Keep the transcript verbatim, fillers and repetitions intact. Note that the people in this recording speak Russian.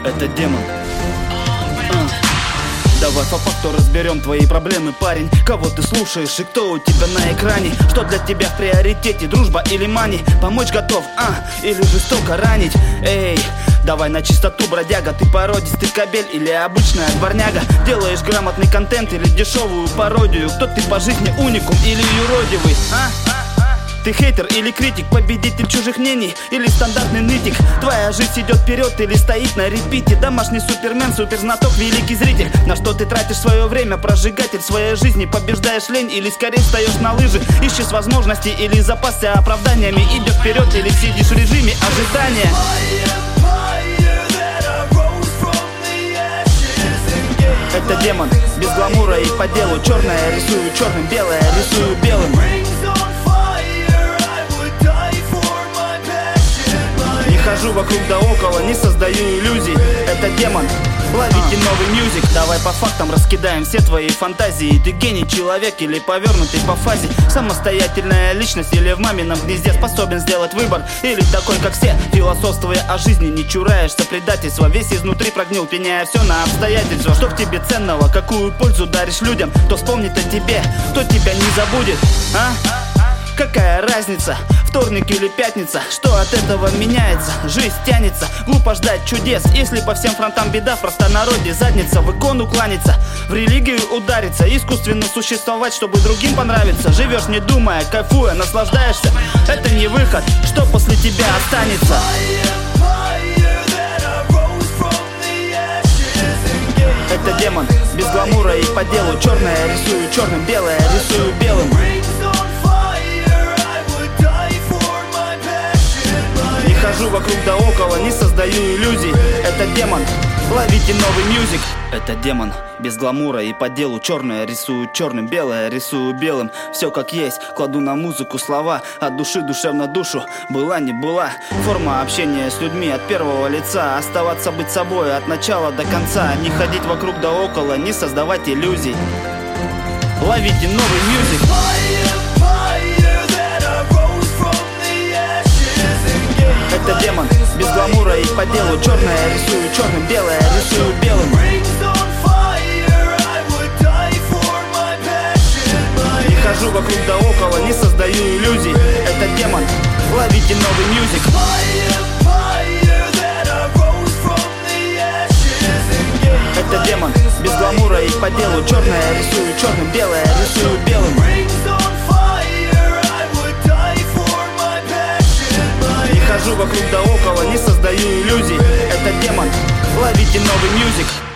это демон. uh. Давай по факту разберем твои проблемы, парень. Кого ты слушаешь и кто у тебя на экране? Что для тебя в приоритете, дружба или мани? Помочь готов, а, или жестоко ранить? Эй, давай на чистоту, бродяга. Ты породистый кобель или обычная дворняга? Делаешь грамотный контент или дешевую пародию? Кто ты по жизни, уникум или юродивый, а? Ты хейтер или критик, победитель чужих мнений или стандартный нытик? Твоя жизнь идет вперед или стоит на репите? Домашний супермен, суперзнаток, великий зритель. На что ты тратишь свое время, прожигатель своей жизни? Побеждаешь лень или скорее встаешь на лыжи? Ищешь возможности или запасся оправданиями? Идешь вперед или сидишь в режиме ожидания? Это демон, без гламура и по делу. Черное рисую черным, белое рисую белым. Хожу вокруг да около, не создаю иллюзий. Это демон, ловите новый мьюзик. Давай по фактам раскидаем все твои фантазии. Ты гений, человек или повернутый по фазе? Самостоятельная личность или в мамином гнезде способен сделать выбор? Или такой, как все, философствуя о жизни, не чураешься предательства? Весь изнутри прогнил, пеняя все на обстоятельства. Что в тебе ценного, какую пользу даришь людям? Кто вспомнит о тебе, кто тебя не забудет, а? Какая разница, вторник или пятница? Что от этого меняется? Жизнь тянется, глупо ждать чудес. Если по всем фронтам беда, в простонародье задница. В икону кланяться, в религию удариться, искусственно существовать, чтобы другим понравиться. Живешь не думая, кайфуя, наслаждаешься. Это не выход, что после тебя останется? Это демон, без гламура и по делу. Черное рисую черным, белое рисую белым. Хожу вокруг да около, не создаю иллюзий. Это демон, ловите новый мьюзик. Это демон, без гламура и по делу. Черное рисую черным, белое рисую белым. Все как есть, кладу на музыку слова. От души душевно душу, была не была. Форма общения с людьми от первого лица. Оставаться быть собой от начала до конца. Не ходить вокруг да около, не создавать иллюзий. Ловите новый мьюзик. Это демон, без гламура и по делу. Черное рисую черным, белое рисую белым. Не хожу вокруг да около, не создаю иллюзий. Это демон, ловите новый мьюзик. Это демон, без гламура и по делу. Черное рисую черным, белое рисую белым. Хожу вокруг да около, не создаю иллюзий. Это демон, ловите новый мьюзик.